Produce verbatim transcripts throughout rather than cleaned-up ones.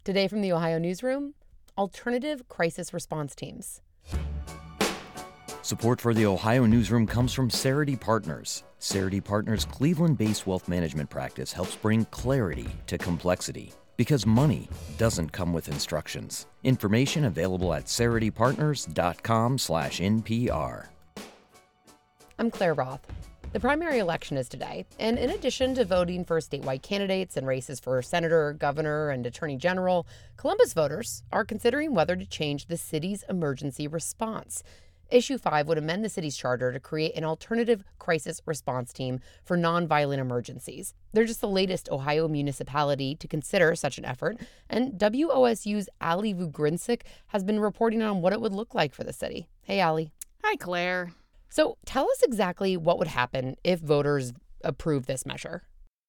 Today from the Ohio Newsroom, alternative crisis response teams. Support for the Ohio Newsroom comes from Cerity Partners. Cerity Partners' Cleveland-based wealth management practice helps bring clarity to complexity because money doesn't come with instructions. Information available at ceritypartners.com slash NPR. I'm Claire Roth. The primary election is today, and in addition to voting for statewide candidates and races for senator, governor, and attorney general, Columbus voters are considering whether to change the city's emergency response. Issue five would amend the city's charter to create an alternative crisis response team for nonviolent emergencies. They're just the latest Ohio municipality to consider such an effort, and W O S U's Ali Vugrinsic has been reporting on what it would look like for the city. Hey, Ali. Hi, Claire. So tell us exactly what would happen if voters approve this measure.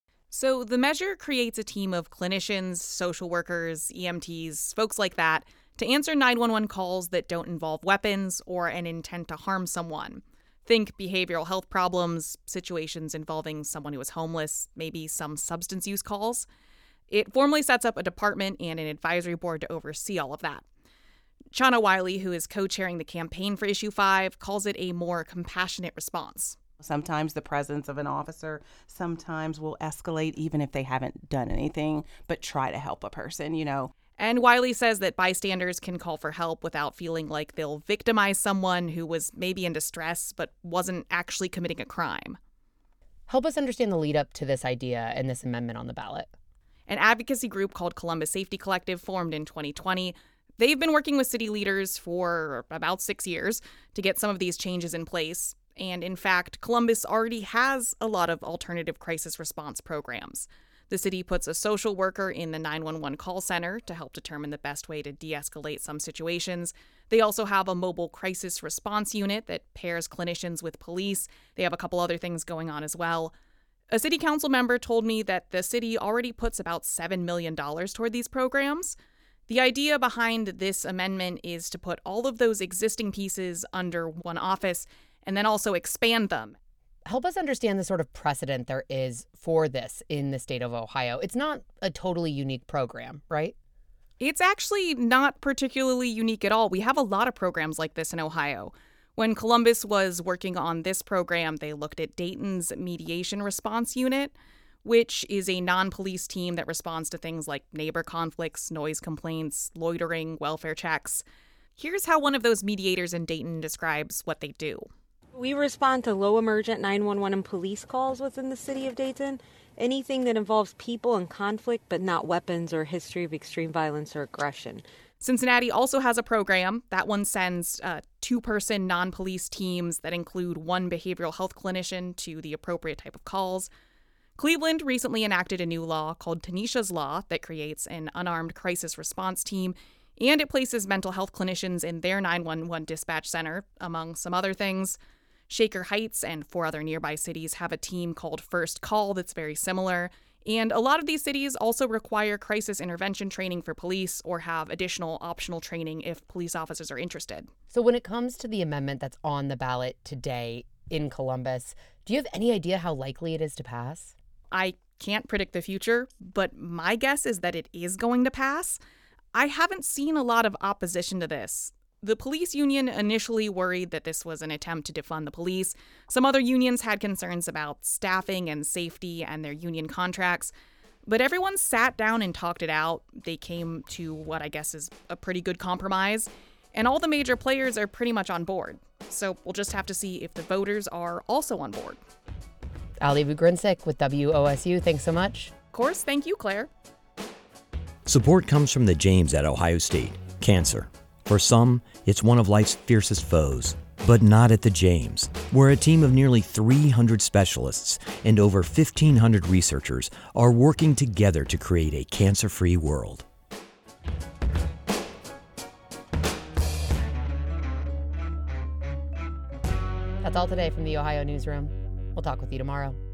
So the measure creates a team of clinicians, social workers, E M Ts, folks like that, to answer nine one one calls that don't involve weapons or an intent to harm someone. Think behavioral health problems, situations involving someone who is homeless, maybe some substance use calls. It formally sets up a department and an advisory board to oversee all of that. Shauna Wiley, who is co-chairing the campaign for Issue five, calls it a more compassionate response. Sometimes the presence of an officer sometimes will escalate even if they haven't done anything, but try to help a person, you know. And Wiley says that bystanders can call for help without feeling like they'll victimize someone who was maybe in distress but wasn't actually committing a crime. Help us understand the lead up to this idea and this amendment on the ballot. An advocacy group called Columbus Safety Collective formed in twenty twenty. They've been working with city leaders for about six years to get some of these changes in place. And in fact, Columbus already has a lot of alternative crisis response programs. The city puts a social worker in the nine one one call center to help determine the best way to de-escalate some situations. They also have a mobile crisis response unit that pairs clinicians with police. They have a couple other things going on as well. A city council member told me that the city already puts about seven million dollars toward these programs. The idea behind this amendment is to put all of those existing pieces under one office and then also expand them. Help us understand the sort of precedent there is for this in the state of Ohio. It's not a totally unique program, right? It's actually not particularly unique at all. We have a lot of programs like this in Ohio. When Columbus was working on this program, they looked at Dayton's Mediation Response Unit, which is a non-police team that responds to things like neighbor conflicts, noise complaints, loitering, welfare checks. Here's how one of those mediators in Dayton describes what they do. We respond to low emergent nine one one and police calls within the city of Dayton. Anything that involves people in conflict, but not weapons or history of extreme violence or aggression. Cincinnati also has a program. That one sends uh, two-person non-police teams that include one behavioral health clinician to the appropriate type of calls. Cleveland recently enacted a new law called Tanisha's Law that creates an unarmed crisis response team, and it places mental health clinicians in their nine one one dispatch center, among some other things. Shaker Heights and four other nearby cities have a team called First Call that's very similar. And a lot of these cities also require crisis intervention training for police or have additional optional training if police officers are interested. So when it comes to the amendment that's on the ballot today in Columbus, do you have any idea how likely it is to pass? I can't predict the future, but my guess is that it is going to pass. I haven't seen a lot of opposition to this. The police union initially worried that this was an attempt to defund the police. Some other unions had concerns about staffing and safety and their union contracts. But everyone sat down and talked it out. They came to what I guess is a pretty good compromise. And all the major players are pretty much on board. So we'll just have to see if the voters are also on board. Ali Vugrinsic with W O S U, thanks so much. Of course, thank you, Claire. Support comes from the James at Ohio State. Cancer. For some, it's one of life's fiercest foes. But not at the James, where a team of nearly three hundred specialists and over fifteen hundred researchers are working together to create a cancer-free world. That's all today from the Ohio Newsroom. We'll talk with you tomorrow.